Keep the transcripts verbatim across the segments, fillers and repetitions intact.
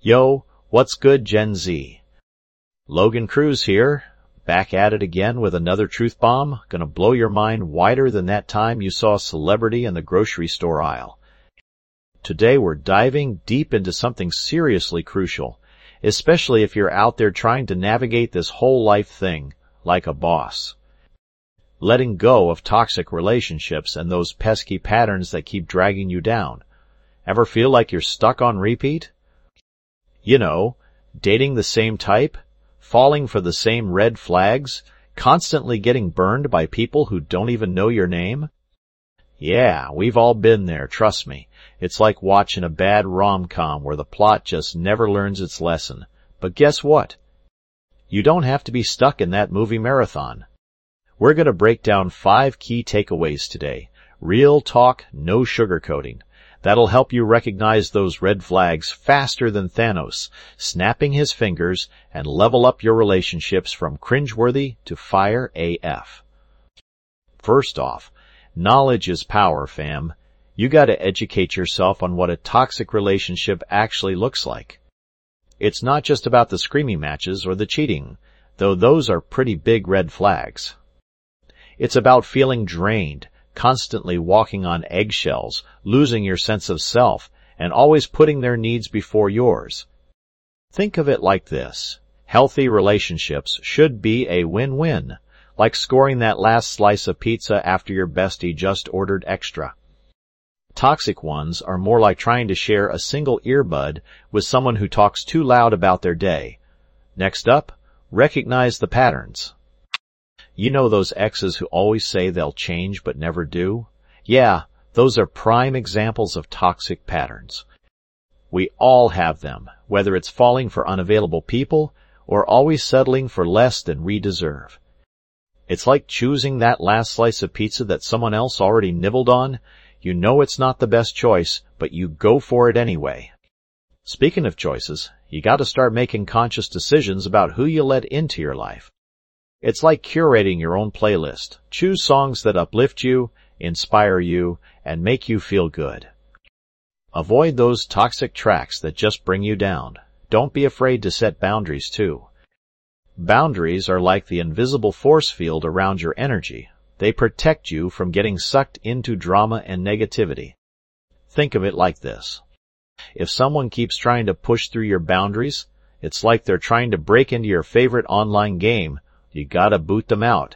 Yo, what's good, Gen Z? Logan Cruz here, back at it again with another truth bomb, gonna blow your mind wider than that time you saw a celebrity in the grocery store aisle. Today we're diving deep into something seriously crucial, especially if you're out there trying to navigate this whole life thing like a boss. Letting go of toxic relationships and those pesky patterns that keep dragging you down. Ever feel like you're stuck on repeat? You know, dating the same type, falling for the same red flags, constantly getting burned by people who don't even know your name? Yeah, we've all been there, trust me. It's like watching a bad rom-com where the plot just never learns its lesson. But guess what? You don't have to be stuck in that movie marathon. We're going to break down five key takeaways today. Real talk, no sugarcoating. That'll help you recognize those red flags faster than Thanos, snapping his fingers, and level up your relationships from cringeworthy to fire A F. First off, knowledge is power, fam. You gotta educate yourself on what a toxic relationship actually looks like. It's not just about the screaming matches or the cheating, though those are pretty big red flags. It's about feeling drained, constantly walking on eggshells, losing your sense of self, and always putting their needs before yours. Think of it like this. Healthy relationships should be a win-win, like scoring that last slice of pizza after your bestie just ordered extra. Toxic ones are more like trying to share a single earbud with someone who talks too loud about their day. Next up, recognize the patterns. You know those exes who always say they'll change but never do? Yeah, those are prime examples of toxic patterns. We all have them, whether it's falling for unavailable people or always settling for less than we deserve. It's like choosing that last slice of pizza that someone else already nibbled on. You know it's not the best choice, but you go for it anyway. Speaking of choices, you gotta start making conscious decisions about who you let into your life. It's like curating your own playlist. Choose songs that uplift you, inspire you, and make you feel good. Avoid those toxic tracks that just bring you down. Don't be afraid to set boundaries too. Boundaries are like the invisible force field around your energy. They protect you from getting sucked into drama and negativity. Think of it like this. If someone keeps trying to push through your boundaries, it's like they're trying to break into your favorite online game. You gotta boot them out,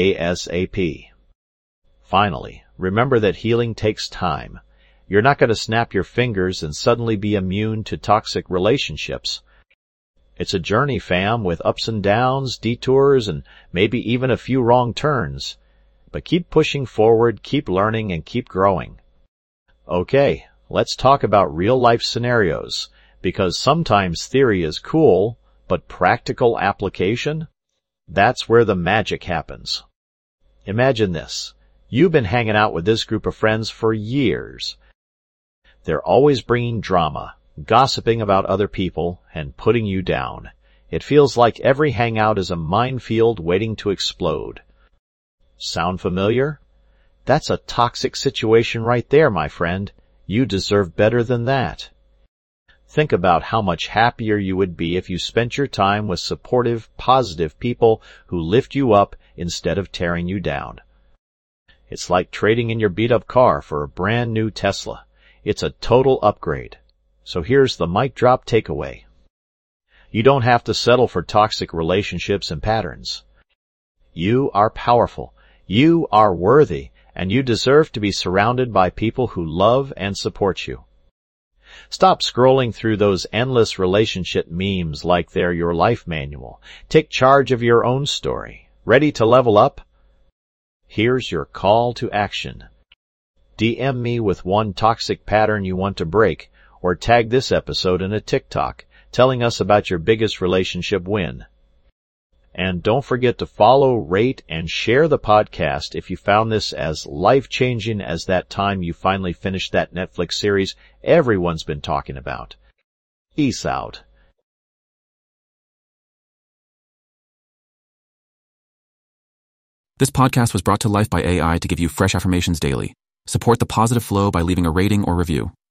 ASAP. Finally, remember that healing takes time. You're not gonna snap your fingers and suddenly be immune to toxic relationships. It's a journey, fam, with ups and downs, detours, and maybe even a few wrong turns. But keep pushing forward, keep learning, and keep growing. Okay, let's talk about real-life scenarios, because sometimes theory is cool, but practical application? That's where the magic happens. Imagine this. You've been hanging out with this group of friends for years. They're always bringing drama, gossiping about other people, and putting you down. It feels like every hangout is a minefield waiting to explode. Sound familiar? That's a toxic situation right there, my friend. You deserve better than that. Think about how much happier you would be if you spent your time with supportive, positive people who lift you up instead of tearing you down. It's like trading in your beat-up car for a brand new Tesla. It's a total upgrade. So here's the mic drop takeaway. You don't have to settle for toxic relationships and patterns. You are powerful. You are worthy, and you deserve to be surrounded by people who love and support you. Stop scrolling through those endless relationship memes like they're your life manual. Take charge of your own story. Ready to level up? Here's your call to action. D M me with one toxic pattern you want to break, or tag this episode in a TikTok, telling us about your biggest relationship win. And don't forget to follow, rate, and share the podcast if you found this as life-changing as that time you finally finished that Netflix series everyone's been talking about. Peace out. This podcast was brought to life by A I to give you fresh affirmations daily. Support the positive flow by leaving a rating or review.